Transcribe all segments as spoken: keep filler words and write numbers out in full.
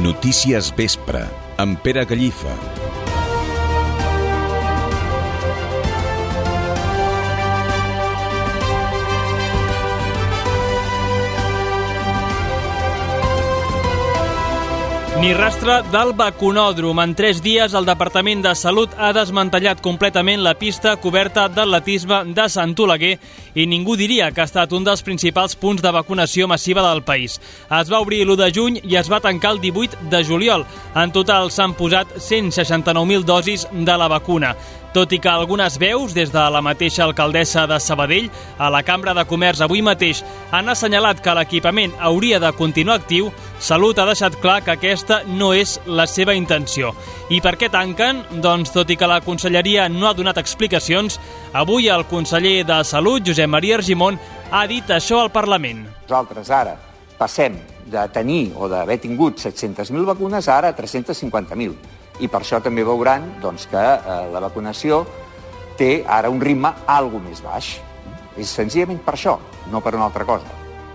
Notícies Vespre, amb Pere Gallifa. Ni rastre del vacunòdrom. En tres dies, el Departament de Salut ha desmantellat completament la pista coberta d'atletisme de Sant Oleguer i ningú diria que ha estat un dels principals punts de vacunació massiva del país. Es va obrir l'u de juny i es va tancar el divuit de juliol. En total s'han posat cent seixanta-nou mil dosis de la vacuna. Tot i que algunes veus, des de la mateixa alcaldessa de Sabadell a la Cambra de Comerç avui mateix, han assenyalat que l'equipament hauria de continuar actiu, Salut ha deixat clar que aquesta no és la seva intenció. I per què tanquen? Doncs tot i que la Conselleria no ha donat explicacions, avui el conseller de Salut, Josep Maria Argimon, ha dit això al Parlament. Nosaltres ara passem de tenir o d'haver tingut set-centes mil vacunes a ara tres-centes cinquanta mil. I per això també veuran doncs, que eh, la vacunació té ara un ritme algo més baix. És senzillament per això, no per una altra cosa.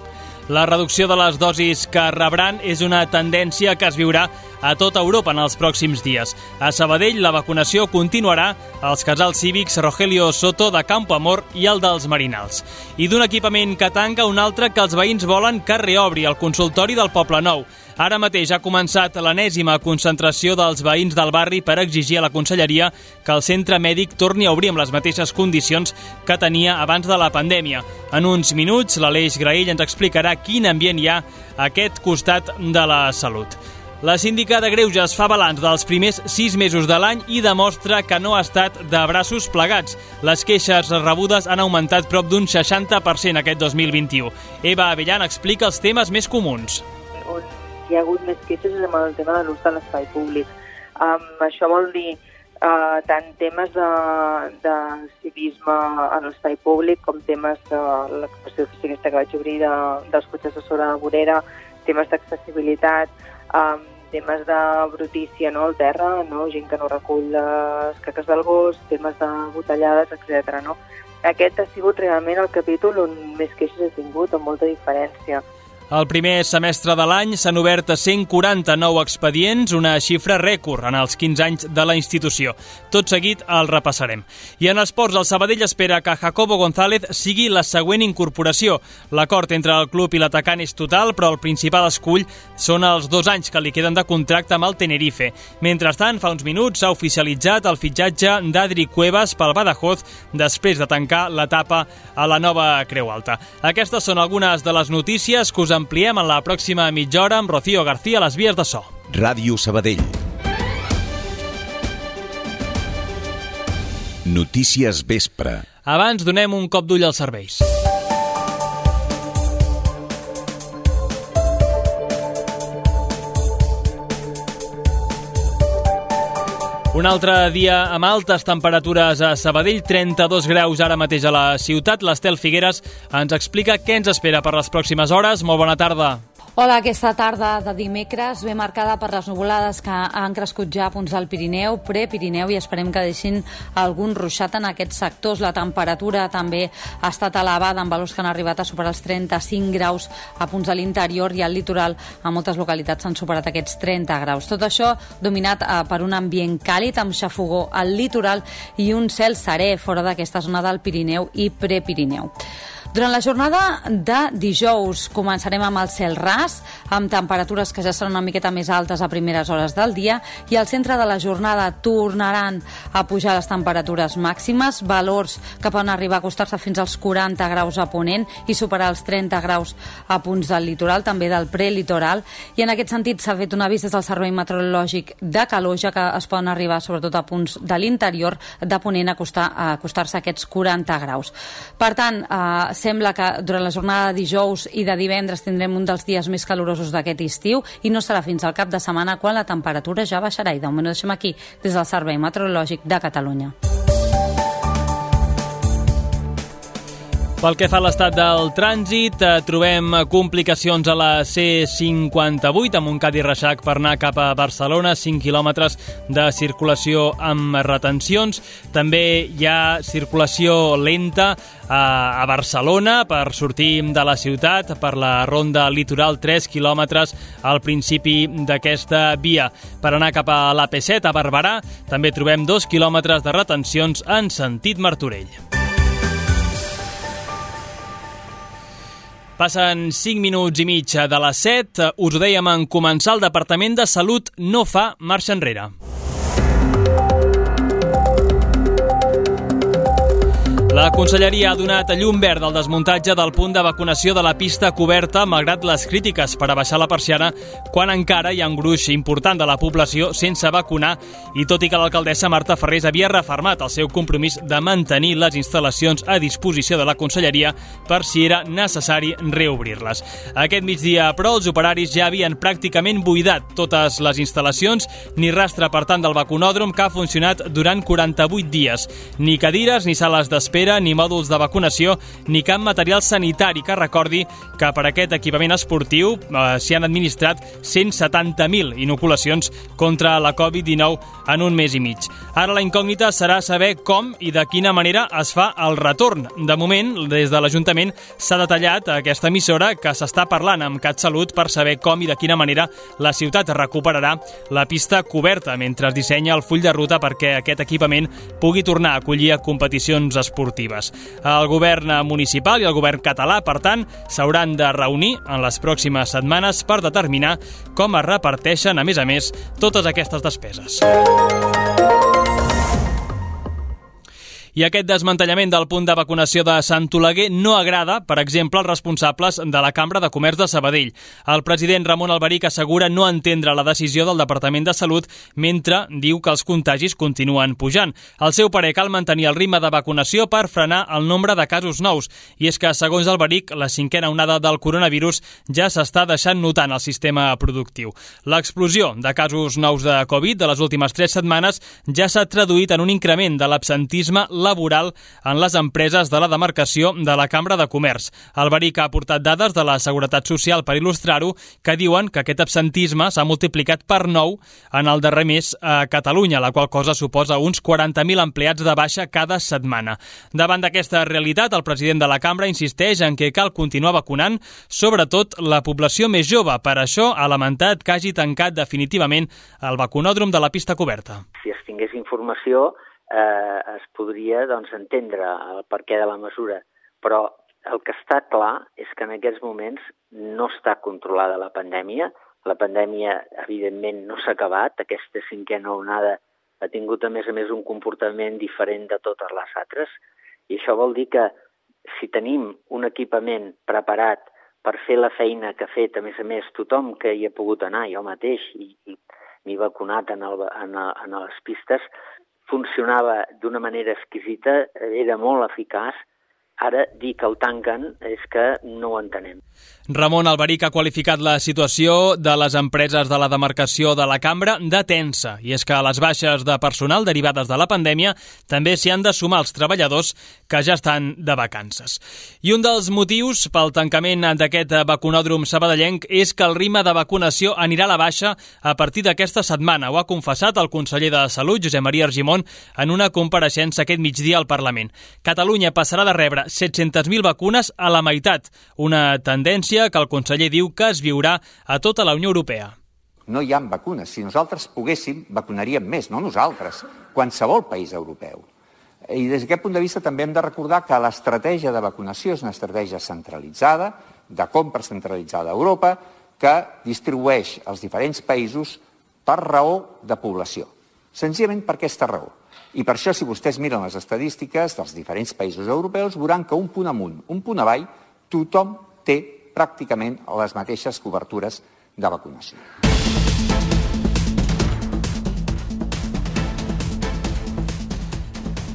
La reducció de les dosis que rebran és una tendència que es viurà a tota Europa en els pròxims dies. A Sabadell la vacunació continuarà als casals cívics Rogelio Soto de Campo Amor i el dels Marinals. I d'un equipament que tanca, un altre que els veïns volen que reobri, el consultori del Poble Nou. Ara mateix ha començat l'enèsima concentració dels veïns del barri per exigir a la Conselleria que el centre mèdic torni a obrir amb les mateixes condicions que tenia abans de la pandèmia. En uns minuts, l'Aleix Graell ens explicarà quin ambient hi ha a aquest costat de la salut. La síndica de Greuges fa balanç dels primers sis mesos de l'any i demostra que no ha estat de braços plegats. Les queixes rebudes han augmentat prop d'un seixanta per cent aquest dos mil vint-i-u. Eva Avellan explica els temes més comuns. Hi ha hagut més queixes amb el tema de l'ús de l'espai públic. Um, això vol dir uh, tant temes de, de civisme a l'espai públic com temes de l'expressió física que vaig obrir de, dels cotxes de sobre la vorera, temes d'accessibilitat, um, temes de brutícia, no, al terra, no, gent que no recull les caques del gos, temes de botellades, etcètera. No? Aquest ha sigut realment el capítol on més queixes he tingut, amb molta diferència. El primer semestre de l'any s'han obert cent quaranta-nou expedients, una xifra rècord en els quinze anys de la institució. Tot seguit el repassarem. I en esports, el Sabadell espera que Jacobo González sigui la següent incorporació. L'acord entre el club i l'atacant és total, però el principal escull són els dos anys que li queden de contracte amb el Tenerife. Mentrestant, fa uns minuts s'ha oficialitzat el fitxatge d'Adri Cuevas pel Badajoz després de tancar l'etapa a la nova Creu Alta. Aquestes són algunes de les notícies que us ampliem en la pròxima mitja hora amb Rocío García a les vies de so. Ràdio Sabadell. Notícies Vespre. Abans donem un cop d'ull als serveis. Un altre dia amb altes temperatures a Sabadell, trenta-dos graus ara mateix a la ciutat. L'Estel Figueres ens explica què ens espera per les pròximes hores. Molt bona tarda. Hola, aquesta tarda de dimecres ve marcada per les nuvolades que han crescut ja a punts del Pirineu, Prepirineu, i esperem que deixin algun ruixat en aquests sectors. La temperatura també ha estat elevada amb valors que han arribat a superar els trenta-cinc graus a punts de l'interior i al litoral a moltes localitats han superat aquests trenta graus. Tot això dominat eh, per un ambient càlid amb xafogó al litoral i un cel serè fora d'aquesta zona del Pirineu i Prepirineu. Durant la jornada de dijous començarem amb el cel ras, amb temperatures que ja seran una miqueta més altes a primeres hores del dia, i al centre de la jornada tornaran a pujar les temperatures màximes, valors que poden arribar a acostar-se fins als quaranta graus a Ponent i superar els trenta graus a punts del litoral, també del prelitoral, i en aquest sentit s'ha fet un avís des del Servei Meteorològic de calor, ja que es poden arribar sobretot a punts de l'interior de Ponent a acostar, a acostar-se a aquests quaranta graus. Per tant, eh, sembla que durant la jornada de dijous i de divendres tindrem un dels dies més calorosos d'aquest estiu i no serà fins al cap de setmana quan la temperatura ja baixarà. I de moment ho deixem aquí des del Servei Meteorològic de Catalunya. Pel que fa a l'estat del trànsit, trobem complicacions a la C cinquanta-vuit a Montcada i Reixac per anar cap a Barcelona, cinc quilòmetres de circulació amb retencions. També hi ha circulació lenta a Barcelona per sortir de la ciutat, per la ronda litoral, tres quilòmetres al principi d'aquesta via. Per anar cap a l'A P set, a Barberà, també trobem dos quilòmetres de retencions en sentit Martorell. Passen cinc minuts i mig de les set. Us ho dèiem en començar, el Departament de Salut no fa marxa enrere. La Conselleria ha donat llum verd al desmuntatge del punt de vacunació de la pista coberta, malgrat les crítiques per abaixar la persiana, quan encara hi ha un gruix important de la població sense vacunar, i tot i que l'alcaldessa Marta Ferrés havia refermat el seu compromís de mantenir les instal·lacions a disposició de la Conselleria per si era necessari reobrir-les. Aquest migdia, però, els operaris ja havien pràcticament buidat totes les instal·lacions, ni rastre, per tant, del vacunòdrom, que ha funcionat durant quaranta-vuit dies. Ni cadires, ni sales d'espera, ni mòduls de vacunació, ni cap material sanitari que recordi que per aquest equipament esportiu eh, s'hi han administrat cent setanta mil inoculacions contra la covid dinou en un mes i mig. Ara la incògnita serà saber com i de quina manera es fa el retorn. De moment, des de l'Ajuntament s'ha detallat aquesta emissora que s'està parlant amb CatSalut per saber com i de quina manera la ciutat recuperarà la pista coberta mentre es dissenya el full de ruta perquè aquest equipament pugui tornar a acollir a competicions esportives. El govern municipal i el govern català, per tant, s'hauran de reunir en les pròximes setmanes per determinar com es reparteixen, a més a més, totes aquestes despeses. I aquest desmantellament del punt de vacunació de Sant Oleguer no agrada, per exemple, als responsables de la Cambra de Comerç de Sabadell. El president Ramon Alberic assegura no entendre la decisió del Departament de Salut mentre diu que els contagis continuen pujant. Al seu parer, cal mantenir el ritme de vacunació per frenar el nombre de casos nous. I és que, segons Alberic, la cinquena onada del coronavirus ja s'està deixant notar en el sistema productiu. L'explosió de casos nous de Covid de les últimes tres setmanes ja s'ha traduït en un increment de l'absentisme laboral en les empreses de la demarcació de la Cambra de Comerç. Alberic ha aportat dades de la Seguretat Social per il·lustrar-ho que diuen que aquest absentisme s'ha multiplicat per nou en el darrer mes a Catalunya, la qual cosa suposa uns quaranta mil empleats de baixa cada setmana. Davant d'aquesta realitat, el president de la Cambra insisteix en que cal continuar vacunant, sobretot la població més jove. Per això ha lamentat que hagi tancat definitivament el vacunòdrom de la pista coberta. Si es tingués informació, Eh, es podria doncs, entendre el perquè de la mesura, però el que està clar és que en aquests moments no està controlada la pandèmia. La pandèmia, evidentment, no s'ha acabat. Aquesta cinquena onada ha tingut, a més a més, un comportament diferent de totes les altres, i això vol dir que si tenim un equipament preparat per fer la feina que ha fet, a més a més, tothom que hi ha pogut anar, jo mateix, i, i m'he vacunat en, el, en, el, en les pistes, funcionava d'una manera exquisita, era molt eficaç. Ara, dir que el tanquen és que no ho entenem. Ramon Alberic ha qualificat la situació de les empreses de la demarcació de la Cambra de tensa, i és que a les baixes de personal derivades de la pandèmia també s'hi han de sumar els treballadors que ja estan de vacances. I un dels motius pel tancament d'aquest vacunòdrom sabadellenc és que el ritme de vacunació anirà a la baixa a partir d'aquesta setmana. Ho ha confessat el conseller de Salut, Josep Maria Argimon, en una compareixença aquest migdia al Parlament. Catalunya passarà de rebre set-centes mil vacunes a la meitat, una tendència que el conseller diu que es viurà a tota la Unió Europea. No hi ha vacunes. Si nosaltres poguéssim, vacunaríem més, no nosaltres, qualsevol país europeu. I des d'aquest punt de vista també hem de recordar que l'estratègia de vacunació és una estratègia centralitzada, de compra centralitzada a Europa, que distribueix als diferents països per raó de població. Senzillament per aquesta raó. I per això, si vostès miren les estadístiques dels diferents països europeus, veuran que un punt amunt, un punt avall, tothom té pràcticament les mateixes cobertures de vacunació.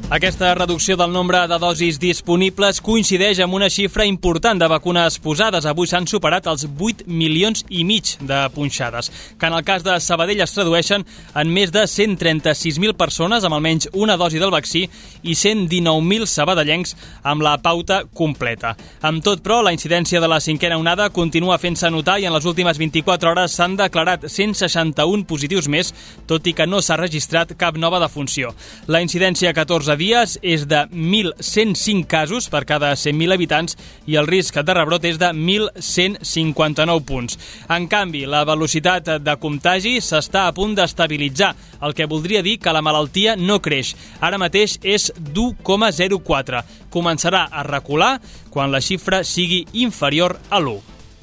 Aquesta reducció del nombre de dosis disponibles coincideix amb una xifra important de vacunes posades. Avui s'han superat els vuit milions i mig de punxades, que en el cas de Sabadell es tradueixen en més de cent trenta-sis mil persones amb almenys una dosi del vaccí i cent dinou mil sabadellencs amb la pauta completa. Amb tot, però, la incidència de la cinquena onada continua fent-se notar i en les últimes vint-i-quatre hores s'han declarat cent seixanta-un positius més, tot i que no s'ha registrat cap nova defunció. La incidència a catorze dies és de mil cent cinc casos per cada cent mil habitants i el risc de rebrot és de mil cent cinquanta-nou punts. En canvi, la velocitat de contagi s'està a punt d'estabilitzar, el que voldria dir que la malaltia no creix. Ara mateix és d'u coma zero quatre. Començarà a recular quan la xifra sigui inferior a l'u.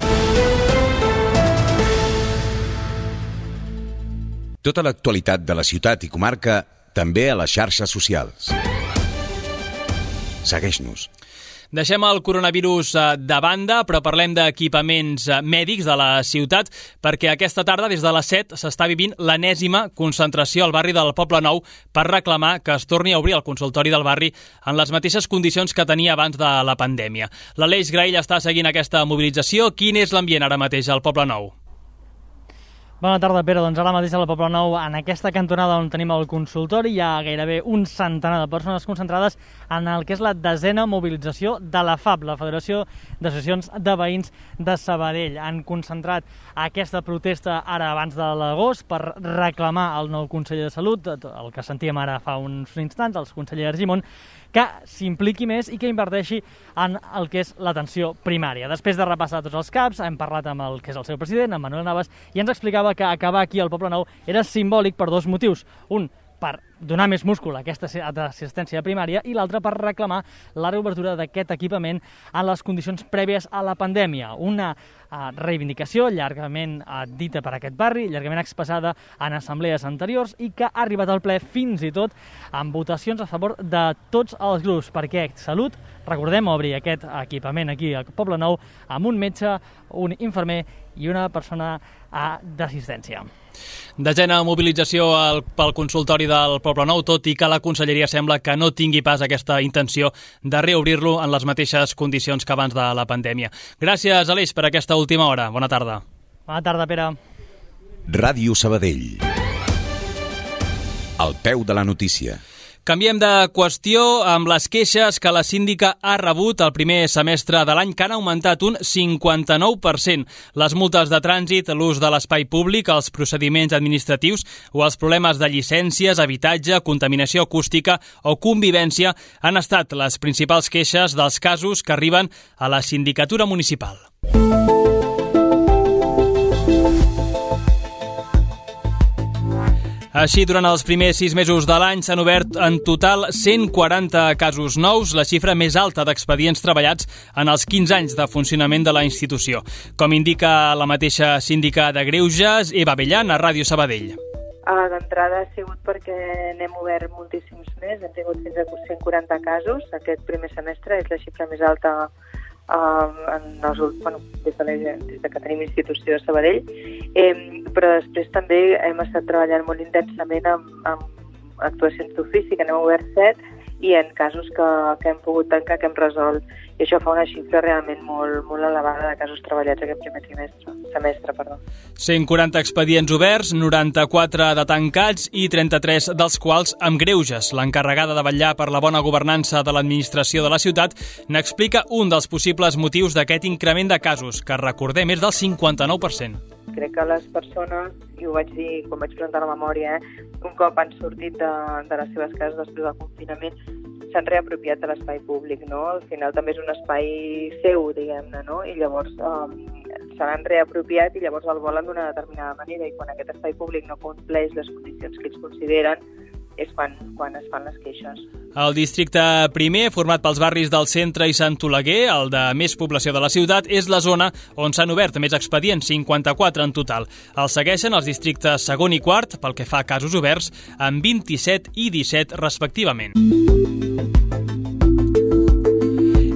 Tota l'actualitat de la ciutat i comarca també a les xarxes socials. Segueix-nos. Deixem el coronavirus de banda, però parlem d'equipaments mèdics de la ciutat, perquè aquesta tarda, des de les set, s'està vivint l'enèsima concentració al barri del Poble Nou per reclamar que es torni a obrir el consultori del barri en les mateixes condicions que tenia abans de la pandèmia. L'Aleix Graell està seguint aquesta mobilització. Quin és l'ambient ara mateix al Poble Nou? Bona tarda, Pere. Doncs ara mateix al Poble Nou, en aquesta cantonada on tenim el consultori, hi ha gairebé un centenar de persones concentrades en el que és la desena mobilització de la F A B, la Federació d'Associacions de Veïns de Sabadell. Han concentrat aquesta protesta ara abans de l'agost per reclamar al nou conseller de Salut, el que sentíem ara fa uns instants, el conseller Argimon, que s'impliqui més i que inverteixi en el que és l'atenció primària. Després de repassar tots els caps, hem parlat amb el que és el seu president, amb Manuel Navas, i ens explicava que acabar aquí al Poble Nou era simbòlic per dos motius. Un, per donar més múscul a aquesta assistència primària i l'altre per reclamar la reobertura d'aquest equipament en les condicions prèvies a la pandèmia. Una uh, reivindicació llargament uh, dita per aquest barri, llargament expressada en assemblees anteriors i que ha arribat al ple fins i tot amb votacions a favor de tots els grups, perquè Salut, recordem, obri aquest equipament aquí al Poble Nou amb un metge, un infermer i una persona uh, d'assistència. Desena mobilització al, pel consultori del Poble Nou, tot i que la Conselleria sembla que no tingui pas aquesta intenció de reobrir-lo en les mateixes condicions que abans de la pandèmia. Gràcies, Aleix, per aquesta última hora. Bona tarda. Bona tarda, Pere. Ràdio Sabadell. Al peu de la notícia. Canviem de qüestió amb les queixes que la síndica ha rebut el primer semestre de l'any, que han augmentat un cinquanta-nou per cent. Les multes de trànsit, l'ús de l'espai públic, els procediments administratius o els problemes de llicències, habitatge, contaminació acústica o convivència han estat les principals queixes dels casos que arriben a la sindicatura municipal. Així, durant els primers sis mesos de l'any s'han obert en total cent quaranta casos nous, la xifra més alta d'expedients treballats en els quinze anys de funcionament de la institució. Com indica la mateixa síndica de Greuges, Eva Bellan, a Ràdio Sabadell. Uh, D'entrada ha sigut perquè n'hem obert moltíssims més, hem tingut fins a cent quaranta casos. Aquest primer semestre és la xifra més alta Uh, en els, bueno, des, de la, des de que tenim institució a Sabadell, eh, però després també hem estat treballant molt intensament amb, amb actuacions d'ofici, que n'hem obert set, i en casos que, que hem pogut tancar, que hem resolt, i això fa una xifra realment molt, molt elevada de casos treballats aquest primer trimestre, semestre. Perdó. cent quaranta expedients oberts, noranta-quatre de tancats i trenta-tres dels quals amb greuges. L'encarregada de vetllar per la bona governança de l'administració de la ciutat n'explica un dels possibles motius d'aquest increment de casos, que recordem és del cinquanta-nou per cent. Crec que les persones, i ho vaig dir quan vaig presentar la memòria, eh, un cop han sortit de, de les seves cases després del confinament, s'han reapropiat de l'espai públic, no? Al final també és un espai seu, diguem-ne, no? I llavors um, se l'han reapropiat i llavors el volen d'una determinada manera, i quan aquest espai públic no compleix les condicions que ells consideren, és quan, quan es fan les queixes. El districte primer, format pels barris del centre i Sant Oleguer, el de més població de la ciutat, és la zona on s'han obert més expedients, cinquanta-quatre en total. El segueixen els districtes segon i quart, pel que fa a casos oberts, amb vint-i-set i disset respectivament.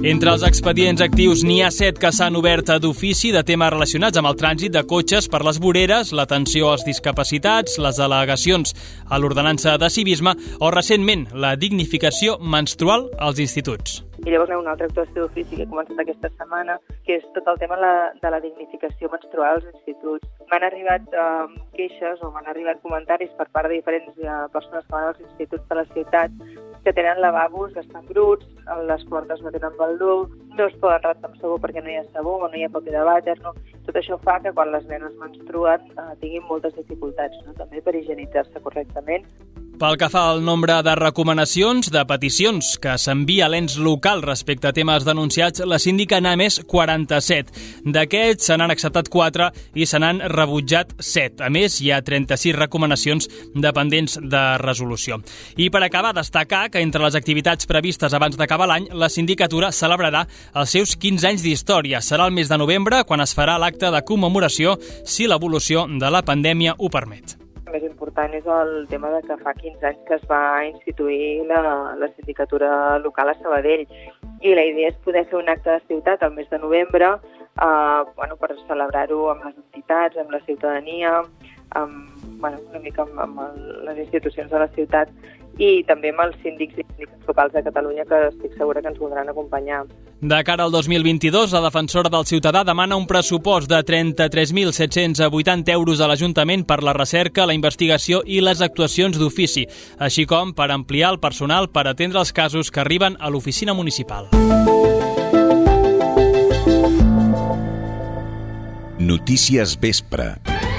Entre els expedients actius n'hi ha set que s'han obert d'ofici de temes relacionats amb el trànsit de cotxes per les voreres, l'atenció als discapacitats, les al·legacions a l'ordenança de civisme o, recentment, la dignificació menstrual als instituts. I llavors hi ha una altra actuació d'ofici que he començat aquesta setmana, que és tot el tema de la, de la dignificació menstrual als instituts. M'han arribat eh, queixes o m'han arribat comentaris per part de diferents eh, persones que van als instituts de la ciutat que tenen lavabos que estan bruts, les portes no tenen baldó, no es poden rentar amb sabó perquè no hi ha sabó o no hi ha paper de vàter, no? Tot això fa que quan les nenes menstruen eh, tinguin moltes dificultats, no? També per higienitzar-se correctament. Pel que fa al nombre de recomanacions, de peticions que s'envia a l'ens local respecte a temes denunciats, la síndica n'ha emès quaranta-set. D'aquests se n'han acceptat quatre i se n'han rebutjat set. A més, hi ha trenta-sis recomanacions dependents de resolució. I per acabar, destacar que entre les activitats previstes abans d'acabar l'any, la sindicatura celebrarà els seus quinze anys d'història. Serà el mes de novembre quan es farà l'acte de commemoració si l'evolució de la pandèmia ho permet. El més important és el tema de que fa quinze anys que es va instituir la, la sindicatura local a Sabadell i la idea és poder fer un acte de ciutat al mes de novembre eh, bueno, per celebrar-ho amb les entitats, amb la ciutadania, amb, bueno, una mica amb, amb el, les institucions de la ciutat i també amb els síndics i síndics locals de Catalunya que estic segura que ens voldran acompanyar. De cara al dos mil vint-i-dos, la defensora del ciutadà demana un pressupost de trenta-tres mil set-cents vuitanta euros a l'Ajuntament per la recerca, la investigació i les actuacions d'ofici, així com per ampliar el personal per atendre els casos que arriben a l'oficina municipal. Notícies Vespre.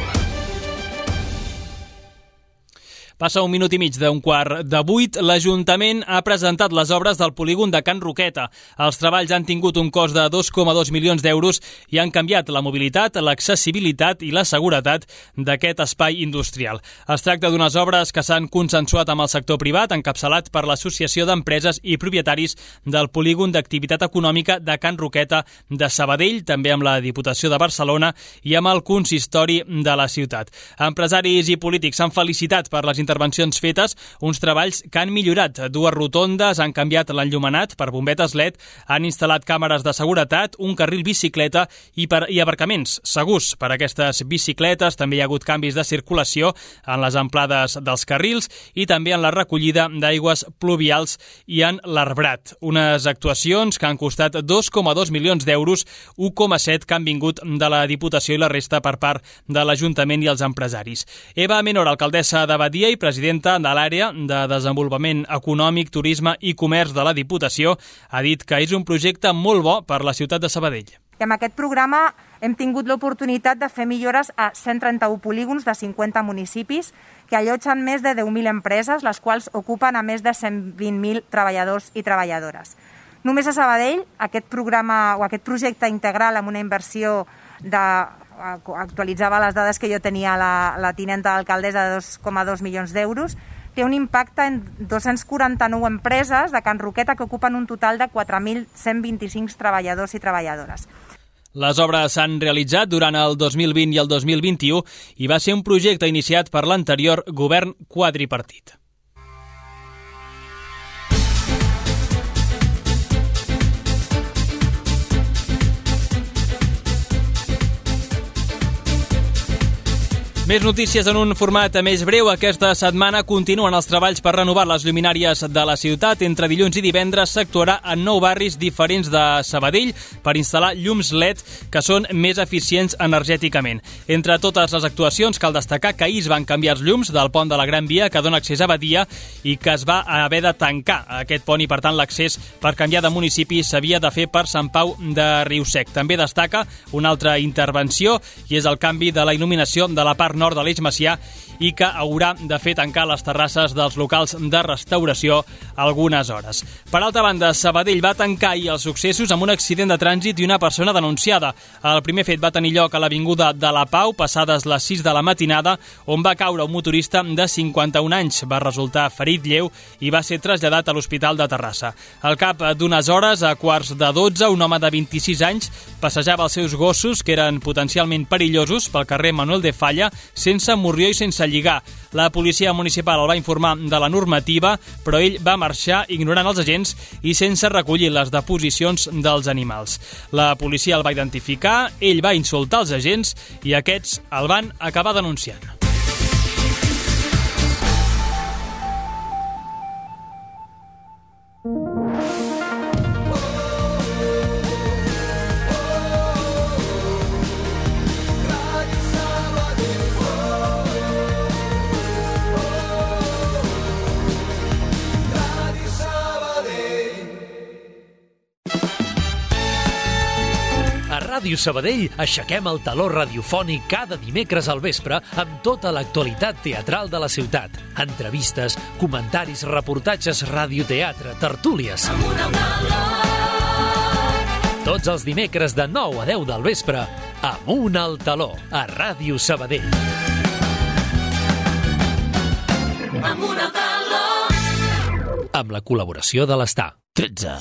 Passa un minut i mig d'un quart de vuit. L'Ajuntament ha presentat les obres del polígon de Can Roqueta. Els treballs han tingut un cost de dos coma dos milions d'euros i han canviat la mobilitat, l'accessibilitat i la seguretat d'aquest espai industrial. Es tracta d'unes obres que s'han consensuat amb el sector privat, encapçalat per l'Associació d'Empreses i Propietaris del Polígon d'Activitat Econòmica de Can Roqueta de Sabadell, també amb la Diputació de Barcelona i amb el consistori de la ciutat. Empresaris i polítics s'han felicitat per les intervencions fetes, uns treballs que han millorat. Dues rotondes, han canviat l'enllumenat per bombetes L E D, han instal·lat càmeres de seguretat, un carril bicicleta i, per, i aparcaments segurs per a aquestes bicicletes. També hi ha hagut canvis de circulació en les amplades dels carrils i també en la recollida d'aigües pluvials i en l'arbrat. Unes actuacions que han costat dos coma dos milions d'euros, un coma set que han vingut de la Diputació i la resta per part de l'Ajuntament i els empresaris. Eva Menor, alcaldessa de Badia i presidenta de l'àrea de desenvolupament econòmic, turisme i comerç de la Diputació, ha dit que és un projecte molt bo per la ciutat de Sabadell. I amb aquest programa hem tingut l'oportunitat de fer millores a cent trenta-un polígons de cinquanta municipis que allotgen més de deu mil empreses, les quals ocupen a més de cent vint mil treballadors i treballadores. Només a Sabadell, aquest programa o aquest projecte integral amb una inversió de actualitzava les dades que jo tenia la, la tinenta d'alcaldessa de dos coma dos milions d'euros, té un impacte en dos-cents quaranta-nou empreses de Can Roqueta que ocupen un total de quatre mil cent vint-i-cinc treballadors i treballadores. Les obres s'han realitzat durant el dos mil vint i el dos mil vint-i-u i va ser un projecte iniciat per l'anterior govern quadripartit. Més notícies en un format més breu. Aquesta setmana continuen els treballs per renovar les lluminàries de la ciutat. Entre dilluns i divendres s'actuarà en nou barris diferents de Sabadell per instal·lar llums L E D que són més eficients energèticament. Entre totes les actuacions cal destacar que ahir es van canviar els llums del pont de la Gran Via que dona accés a Badia i que es va haver de tancar aquest pont i per tant l'accés per canviar de municipi s'havia de fer per Sant Pau de Riusec. També destaca una altra intervenció i és el canvi de la il·luminació de la part nord de l'Eix Macià i que haurà de fer tancar les terrasses dels locals de restauració algunes hores. Per altra banda, Sabadell va tancar ahir els successos amb un accident de trànsit i una persona denunciada. El primer fet va tenir lloc a l'avinguda de la Pau, passades les sis de la matinada, on va caure un motorista de cinquanta-un anys. Va resultar ferit lleu i va ser traslladat a l'Hospital de Terrassa. Al cap d'unes hores, a quarts de dotze, un home de vint-i-sis anys passejava els seus gossos, que eren potencialment perillosos, pel carrer Manuel de Falla, sense morrió i sense lligar. La policia municipal el va informar de la normativa, però ell va marxar ignorant els agents i sense recollir les deposicions dels animals. La policia el va identificar, ell va insultar els agents i aquests el van acabar denunciant. Ràdio Sabadell aixequem el taló radiofònic cada dimecres al vespre amb tota l'actualitat teatral de la ciutat. Entrevistes, comentaris, reportatges, radioteatre, tertúlies. Tots els dimecres de nou a deu del vespre, Amunt al taló, a Ràdio Sabadell. Amunt al taló! Amb la col·laboració de l'Estar. tretze.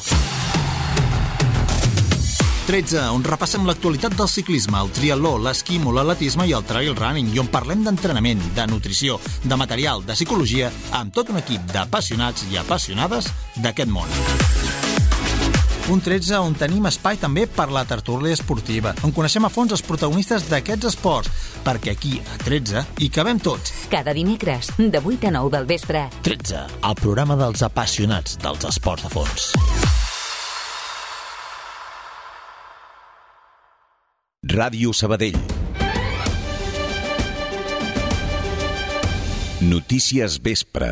tretze, on repassem l'actualitat del ciclisme, el triatló, l'esquimo, l'atletisme i el trail running, i on parlem d'entrenament, de nutrició, de material, de psicologia, amb tot un equip d'apassionats i apassionades d'aquest món. Un tretze on tenim espai també per la tertúlia esportiva, on coneixem a fons els protagonistes d'aquests esports, perquè aquí, a tretze, hi cabem tots. Cada dimecres, de vuit a nou del vespre. tretze, el programa dels apassionats dels esports de fons. Ràdio Sabadell. Notícies vespre.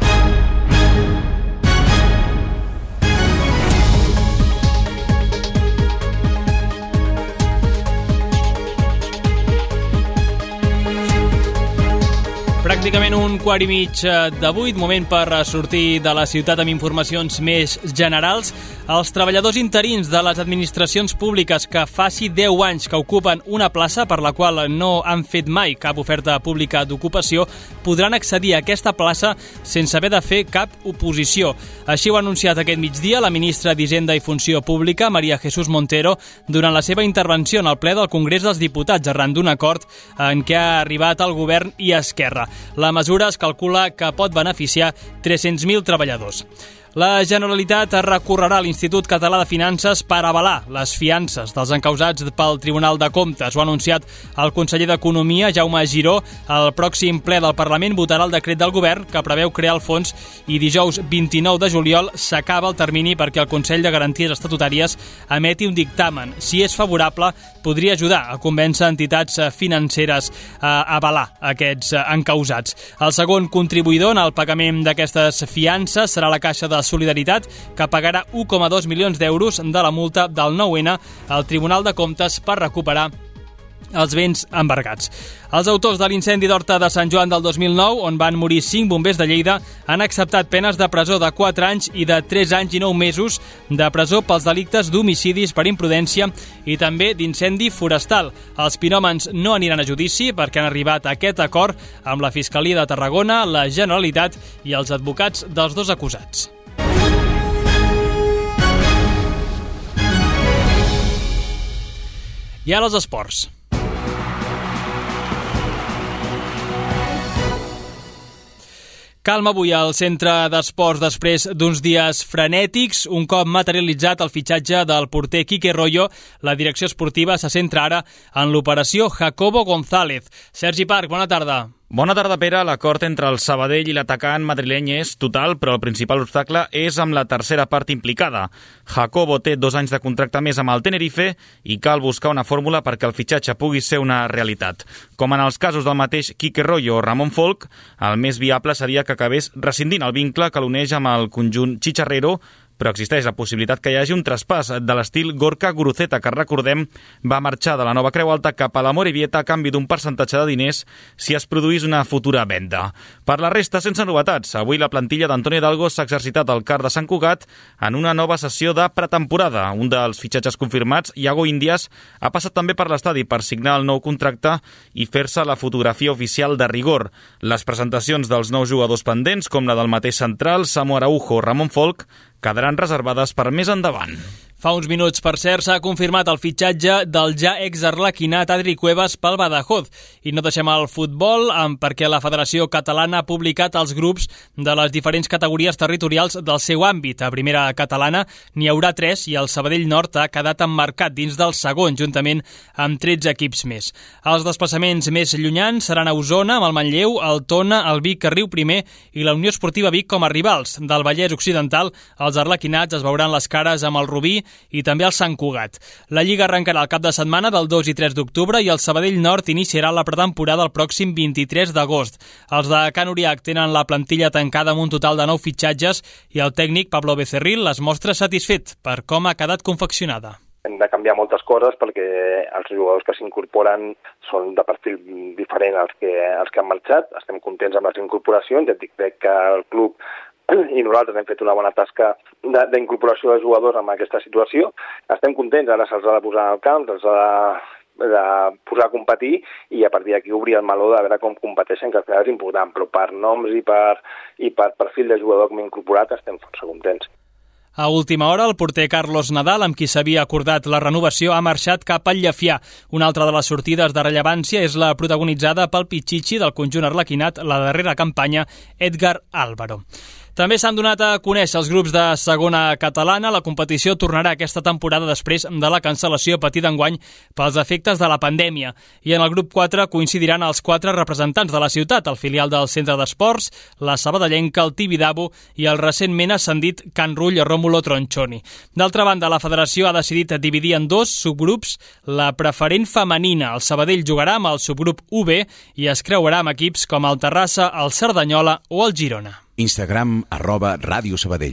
Pràcticament un quart i mig de vuit, moment per sortir de la ciutat amb informacions més generals. Els treballadors interins de les administracions públiques que faci deu anys que ocupen una plaça per la qual no han fet mai cap oferta pública d'ocupació podran accedir a aquesta plaça sense haver de fer cap oposició. Així ho ha anunciat aquest migdia la ministra d'Hisenda i Funció Pública, María Jesús Montero, durant la seva intervenció en el ple del Congrés dels Diputats arran d'un acord en què ha arribat el govern i Esquerra. La mesura es calcula que pot beneficiar tres-cents mil treballadors. La Generalitat recorrerà a l'Institut Català de Finances per avalar les fiances dels encausats pel Tribunal de Comptes. Ho ha anunciat el conseller d'Economia, Jaume Giró. El pròxim ple del Parlament votarà el decret del govern que preveu crear el fons i dijous vint-i-nou de juliol s'acaba el termini perquè el Consell de Garanties Estatutàries emeti un dictamen. Si és favorable, podria ajudar a convèncer entitats financeres a avalar aquests encausats. El segon contribuïdor en el pagament d'aquestes fiances serà la Caixa de Solidaritat, que pagarà un coma dos milions d'euros de la multa del nou ene al Tribunal de Comptes per recuperar els béns embargats. Els autors de l'incendi d'Horta de Sant Joan del dos mil nou, on van morir cinc bombers de Lleida, han acceptat penes de presó de quatre anys i de tres anys i nou mesos de presó pels delictes d'homicidis per imprudència i també d'incendi forestal. Els piròmans no aniran a judici perquè han arribat a aquest acord amb la Fiscalia de Tarragona, la Generalitat i els advocats dels dos acusats. I ara els esports. Calma avui al centre d'esports després d'uns dies frenètics. Un cop materialitzat el fitxatge del porter Quique Royo, la direcció esportiva se centra ara en l'operació Jacobo González. Sergi Parc, bona tarda. Bona tarda, Pere. L'acord entre el Sabadell i l'atacant madrileny és total, però el principal obstacle és amb la tercera part implicada. Jacobo té dos anys de contracte més amb el Tenerife i cal buscar una fórmula perquè el fitxatge pugui ser una realitat. Com en els casos del mateix Quique Royo o Ramon Folk, el més viable seria que acabés rescindint el vincle que l'uneix amb el conjunt Chicharrero, però existeix la possibilitat que hi hagi un traspàs de l'estil Gorka Guruceta, que recordem va marxar de la Nova Creu Alta cap a la Morevieta a canvi d'un percentatge de diners si es produís una futura venda. Per la resta, sense novetats, avui la plantilla d'Antonio Hidalgo s'ha exercitat al CAR de Sant Cugat en una nova sessió de pretemporada. Un dels fitxatges confirmats, Iago Índias, ha passat també per l'estadi per signar el nou contracte i fer-se la fotografia oficial de rigor. Les presentacions dels nous jugadors pendents, com la del mateix central, Samu Araujo o Ramon Folk, quedaran reservades per més endavant. Fa uns minuts, per cert, s'ha confirmat el fitxatge del ja ex-arlequinat Adri Cuevas pel Badajoz. I no deixem el futbol perquè la Federació Catalana ha publicat els grups de les diferents categories territorials del seu àmbit. A primera catalana n'hi haurà tres i el Sabadell Nord ha quedat emmarcat dins del segon, juntament amb tretze equips més. Els desplaçaments més llunyans seran a Osona, amb el Manlleu, el Tona, el Vic, Riu Primer i la Unió Esportiva Vic com a rivals. Del Vallès Occidental, els arlequinats es veuran les cares amb el Rubí i també el Sant Cugat. La Lliga arrencarà el cap de setmana del dos i tres d'octubre i el Sabadell Nord iniciarà la pretemporada el pròxim vint-i-tres d'agost. Els de Can Uriach tenen la plantilla tancada amb un total de nou fitxatges i el tècnic Pablo Becerril les mostra satisfet per com ha quedat confeccionada. Hem de canviar moltes coses perquè els jugadors que s'incorporen són de perfil diferent als que, als que han marxat. Estem contents amb les incorporacions. Ja et dic, crec que el club i nosaltres hem fet una bona tasca d'incorporació de jugadors en aquesta situació. Estem contents, ara se'ls ha de posar al camp, se'ls ha de, de posar a competir i a partir d'aquí obrir el meló de veure com competeixen, que al final és important, però per noms i per, i per perfil de jugador que m'he incorporat estem força contents. A última hora, el porter Carlos Nadal, amb qui s'havia acordat la renovació, ha marxat cap al Llefià. Una altra de les sortides de rellevància és la protagonitzada pel Pichichi del conjunt arlequinat la darrera campanya, Edgar Álvaro. També s'han donat a conèixer els grups de segona catalana. La competició tornarà aquesta temporada després de la cancel·lació patida enguany pels efectes de la pandèmia. I en el grup quatre coincidiran els quatre representants de la ciutat, el filial del Centre d'Esports, la Sabadellenca, el Tibidabo i el recentment ascendit Can Rull Rómulo Tronchoni. D'altra banda, la federació ha decidit dividir en dos subgrups la preferent femenina. El Sabadell jugarà amb el subgrup U B i es creuarà amb equips com el Terrassa, el Cerdanyola o el Girona. Instagram, arroba Ràdio Sabadell.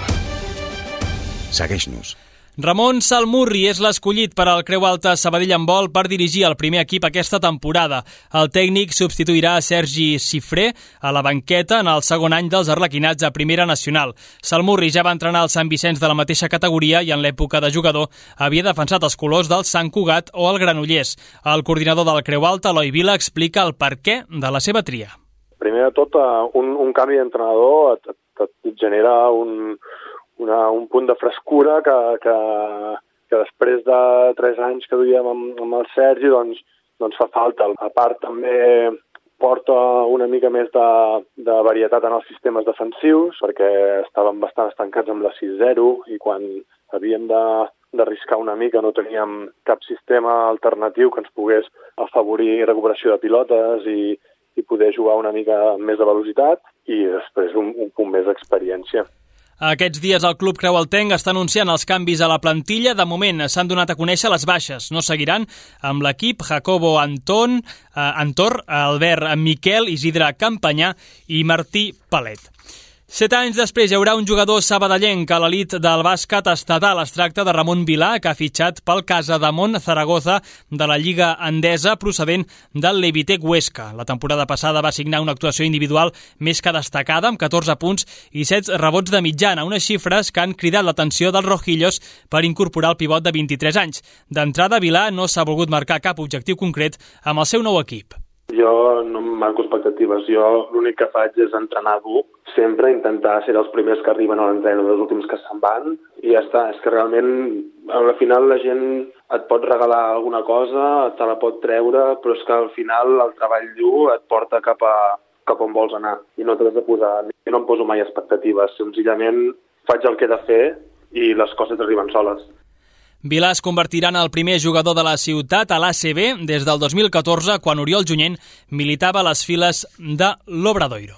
Segueix-nos. Ramon Salmurri és l'escollit per al Creu Alta Sabadell Handbol per dirigir el primer equip aquesta temporada. El tècnic substituirà a Sergi Cifré a la banqueta en el segon any dels arlequinats a Primera Nacional. Salmurri ja va entrenar al Sant Vicenç de la mateixa categoria i en l'època de jugador havia defensat els colors del Sant Cugat o el Granollers. El coordinador del Creu Alta, Eloi Vila, explica el perquè de la seva tria. Primer de tot, un, un canvi d'entrenador et, et, et genera un, una, un punt de frescura que, que, que després de tres anys que duíem amb, amb el Sergi doncs, doncs fa falta. A part també porta una mica més de, de varietat en els sistemes defensius perquè estàvem bastant estancats amb la sis zero i quan havíem de d'arriscar una mica no teníem cap sistema alternatiu que ens pogués afavorir recuperació de pilotes i i poder jugar una mica més de velocitat i després un, un punt més d'experiència. Aquests dies el Club Creualtenc està anunciant els canvis a la plantilla. De moment s'han donat a conèixer les baixes. No seguiran amb l'equip Jacobo Anton, eh, Antor, Albert Miquel, Isidre Campanyà i Martí Palet. Set anys després hi haurà un jugador sabadellenc a l'elit del bàsquet estatal. Es tracta de Ramon Vilà, que ha fitxat pel Casademont Zaragoza de la Lliga Endesa procedent del Levitec Huesca. La temporada passada va signar una actuació individual més que destacada, amb catorze punts i set rebots de mitjana, unes xifres que han cridat l'atenció dels rojillos per incorporar el pivot de vint-i-tres anys. D'entrada, Vilà no s'ha volgut marcar cap objectiu concret amb el seu nou equip. Jo no em marco expectatives, jo l'únic que faig és entrenar dur, sempre intentar ser els primers que arriben a l'entreno, els últims que se'n van, i ja està. És que realment, al final la gent et pot regalar alguna cosa, te la pot treure, però és que al final el treball dur et porta cap a, cap on vols anar, i no t'has de posar, jo no em poso mai expectatives, senzillament faig el que he de fer i les coses arriben soles. Vilà es convertirà en el primer jugador de la ciutat a l'A C B des del dos mil catorze, quan Oriol Junyent militava a les files de l'Obradoiro.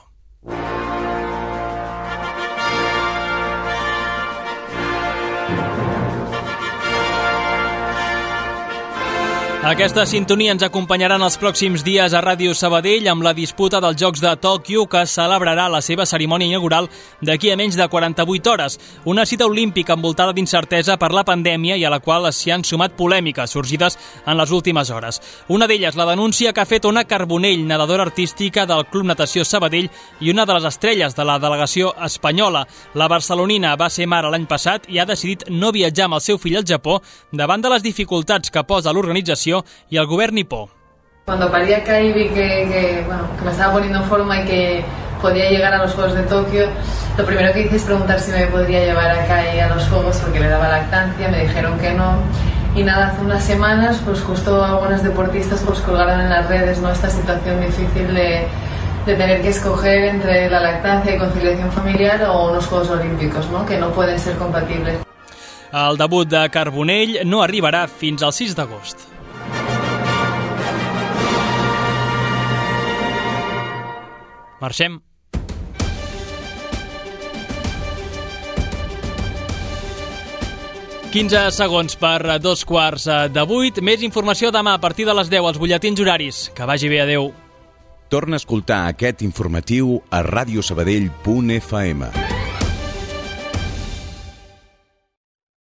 Aquesta sintonia ens acompanyarà en els pròxims dies a Ràdio Sabadell amb la disputa dels Jocs de Tòquio, que celebrarà la seva cerimònia inaugural d'aquí a menys de quaranta-vuit hores. Una cita olímpica envoltada d'incertesa per la pandèmia i a la qual s'hi han sumat polèmiques sorgides en les últimes hores. Una d'elles, la denúncia que ha fet Ona Carbonell, nedadora artística del Club Natació Sabadell i una de les estrelles de la delegació espanyola. La barcelonina va ser mare l'any passat i ha decidit no viatjar amb el seu fill al Japó davant de les dificultats que posa l'organització y el gobierno nipó. Cuando parí acá y vi que, que, bueno, que me estaba poniendo en forma y que podía llegar a los Juegos de Tokio, lo primero que hice es preguntar si me podría llevar a Kai a los Juegos porque le daba lactancia, me dijeron que no. Y nada, hace unas semanas, pues justo algunos deportistas pues colgaron en las redes, ¿no?, esta situación difícil de, de tener que escoger entre la lactancia y conciliación familiar o unos Juegos Olímpicos, ¿no?, que no pueden ser compatibles. El debut de Carbonell no arribarà fins al sis d'agost. Marxem. quinze segons per dos quarts de vuit. Més informació demà a partir de les deu als butlletins horaris. Que vagi bé, adeu. Torna a escoltar aquest informatiu a radiosabadell punt f m.